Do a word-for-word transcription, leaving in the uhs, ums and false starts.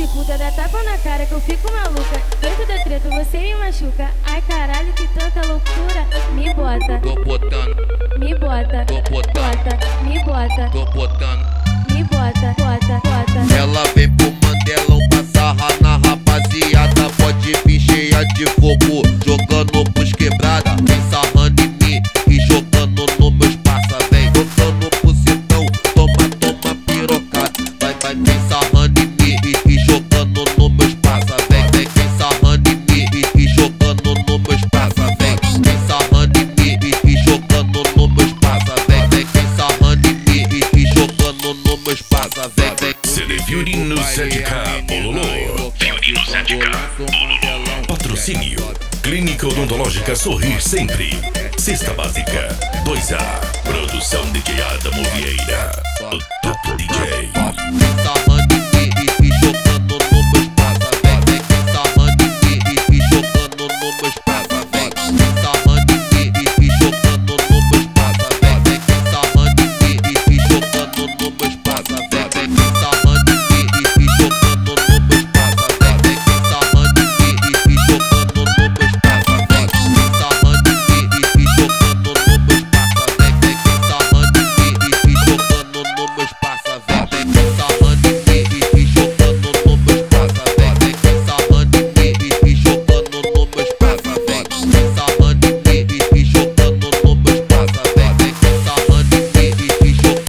puta, dá tapa na cara que eu fico maluca. Dentro da treta você me machuca. Ai caralho, que tanta loucura. Me bota, Tô botando, me bota, tô botando, bota, me bota, tô botando. me bota, bota, bota. Ela vem pro Mandelão pra sarrar na rapaziada. Pode vir cheia de fogo, jogando pros quebrada. Vem sarrando em mim e jogando no meus passa. Vem jogando pro citão, toma, toma pirocada. Vai, vai, vem sarrando em mim e, e jogando no meus passa. Vem, vem, vem sarrando em mim e, e jogando no meus passa. Vem, vem sarrando em mim e, e jogando no meus passa. Vem, vem, vem sarrando em mim e, e jogando no meus passa. Vem, vem. Violino sete K Bololô. Violino sete K Bololô. Patrocínio Clínica Odontológica Sorrir Sempre. Cesta Básica dois A. Produção de D J Adamo Vieira.